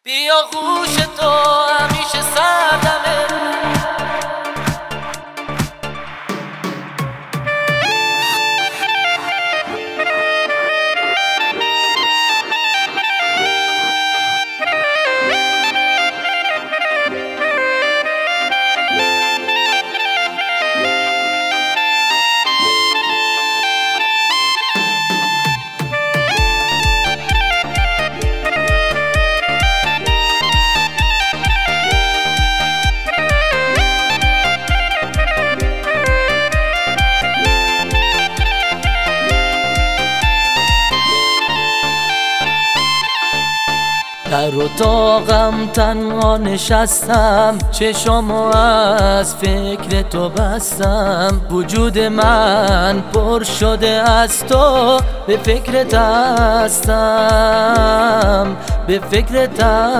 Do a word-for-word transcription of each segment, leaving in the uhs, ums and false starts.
بیا گوش تو همیشه سردمه. در اتاقم تنها نشستم، چشامو از فکر تو بستم. وجود من پر شده از تو، به فکرت هستم، به فکرت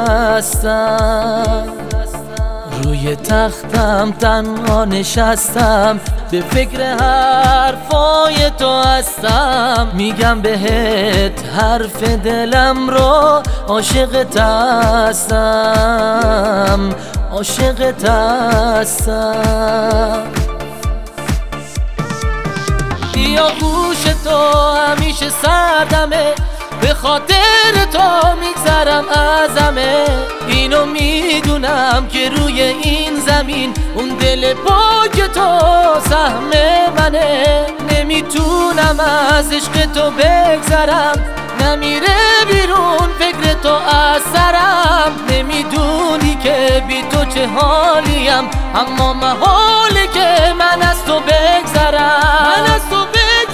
هستم. روی تختم تنها نشستم، به فکر حرفای تو هستم. میگم بهت حرف دلم رو، عاشقت هستم، عاشقت هستم. بیا گوش تو همیشه سردمه، به خاطر تو میگذرم ازمه. اینو میدونم که روی این زمین اون دل پاک تو سهم منه. نمیتونم از عشق تو بگذرم، نمیره بیرون فکر تو از سرم. نمیدونی که بی تو چه حالیم، اما محاله که من از تو بگذرم، من از تو بگذرم.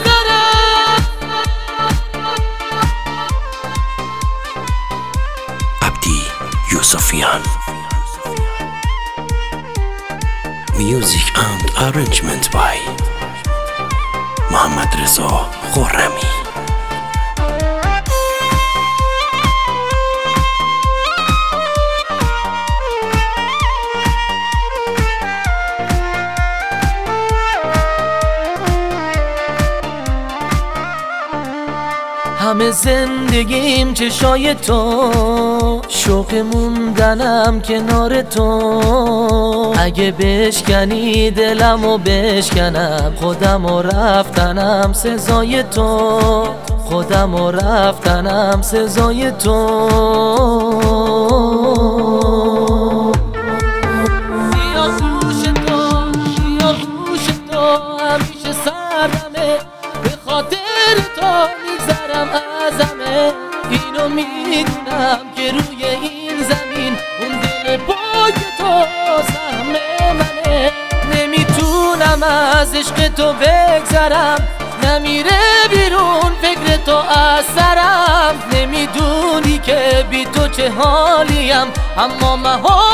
Sufyan. Music and arrangement by Mohammad Reza Khorrami. همه زندگیم چشای تو، شوق موندنم کنار تو. اگه بشکنی دلمو بشکنم، خودمو رفتنم سزای تو، خودمو رفتنم سزای تو. بیا گوش تو، بیا گوش تو همیشه سردمه، به خاطر تو میگذرم ازمه. اینو میدونم که روی این زمین اون دل پاک تو سهم منه. نمیتونم از عشق تو بگذرم، نمیره بیرون فکر تو از سرم. نمیدونی که بی تو چه حالیم، اما محال